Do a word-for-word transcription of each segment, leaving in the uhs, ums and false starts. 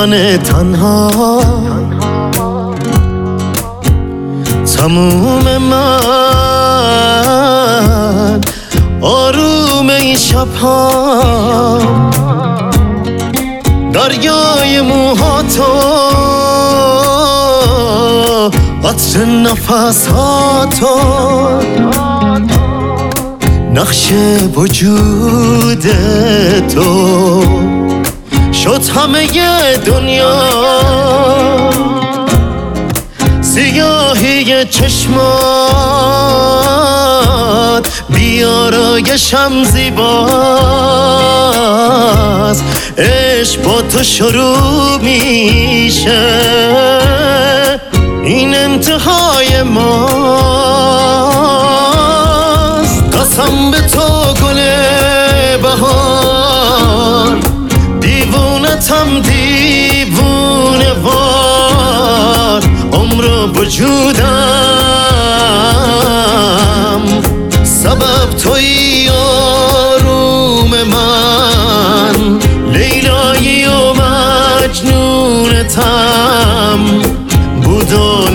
من تنها تموم من آروم این شبها دریای موهاتو عطر نفس هاتو نقش وجود تو شد همه دنیا سیاهی چشمات بیارایشم زیباست عشق با تو شروع میشه این انتهای ماست قسم به تو گل بهار دیوونتم دیوونه وار عمر و وجودم سبب تویی آروم من لیلایی و مجنونتم بود و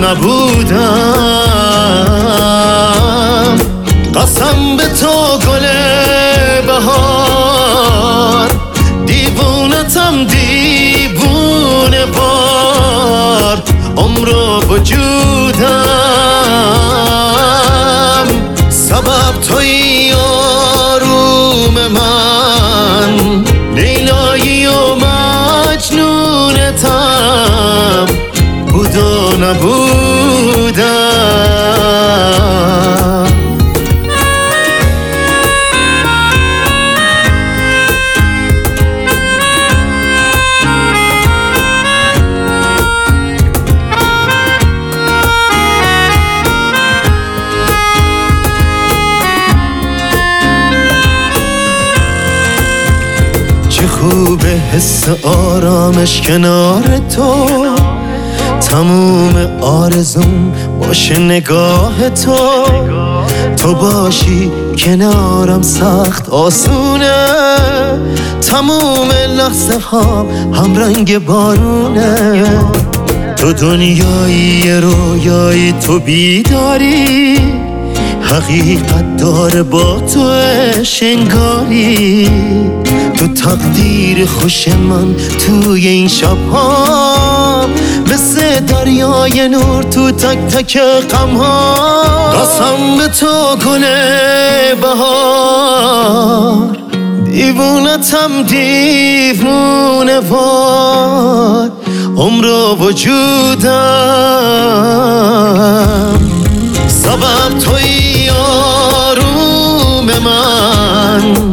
نبودم قسم به تو گل بهار دیوونتم دیوونه بار عمر و وجودم سبب تویی آروم من لیلایی و مجنونتم بود و نبودم چه خوبه حس آرامش کنار تو تموم آرزوم باشه نگاه تو تو باشی کنارم سخت آسونه تموم لحظه ها هم رنگ بارونه تو دنیایی رویایی تو بیداری حقیقت داره با تو شنگاری تو تقدیر خوش من توی این شبها مثل دریای نور تو تک تک غمها قسم به تو گل بهار دیوونتم دیوونه وار عمر و وجودم سبب تویی آروم من